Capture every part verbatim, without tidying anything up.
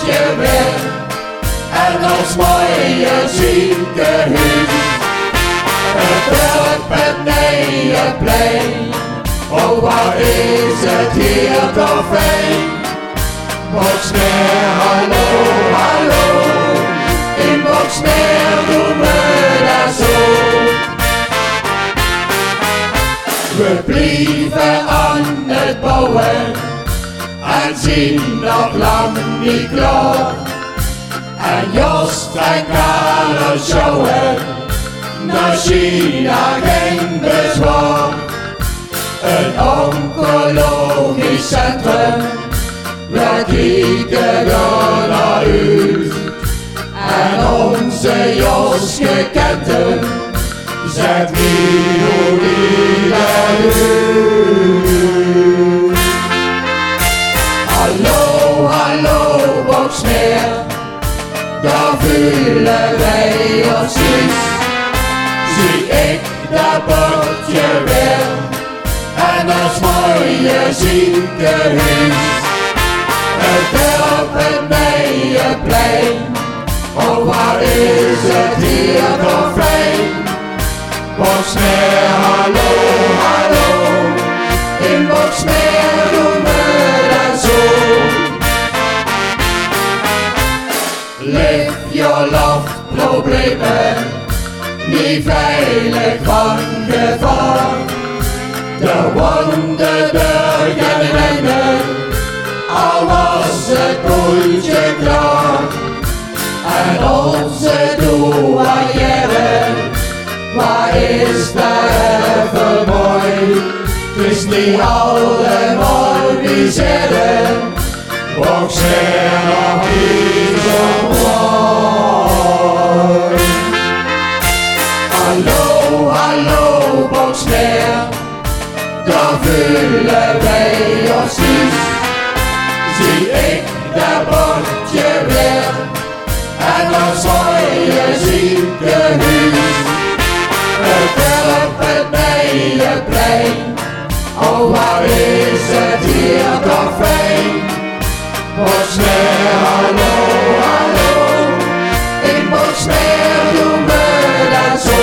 bordje weg. En ons mooie ziekenhuis. Het dorp het Nijenplein. Oh, wat is het hier toch fijn. Boxmeer, hallo, hallo. In Boxmeer doen we dat zo. We blijven aan het bouwen en zien nog lang niet klaar. En Jost en Karel sjouwen, naar China geen bezwaar. Een oncologisch centrum, we kijken er naar uit. En onze Joske kent hem, zet wie hoe die uit. Hallo, hallo Boxmeer, daar voelen wij ons thuis. Zie ik dat bordje weer, en ons mooie ziekenhuis. Het dorp het Nijenplein, oh waar is het hier toch fijn. Boxmeer, hallo, hallo, in Boxmeer doen we dat zo. Live your love problemen, niet veilig van gevaar. De wonden durgen rennen, al was het boeltje klaar. En onze douanière, waar is daar even mooi? Het is niet allemaal bizarre, Boxmeer nog niet zo mooi. Hallo, hallo Boxmeer, daar voelen wij ons thuis. Zie ik dat bordje weer, en ons mooie ziekenhuis. Het dorp het Nijenplein, oh waar is het hier toch fijn. Boxmeer, hallo, hallo, in Boxmeer doen we dat zo.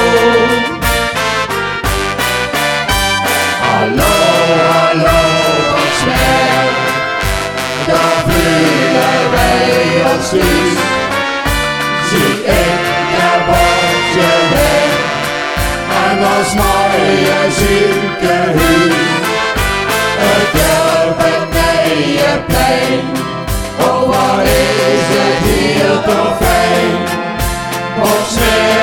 Hallo, hallo Boxmeer, daar voelen wij ons thuis. Zie ik dat bordje weg, en ons mooie ziekenhuis. Het dorp het Nijenplein, oh waar is het hier toch fijn. Boxmeer.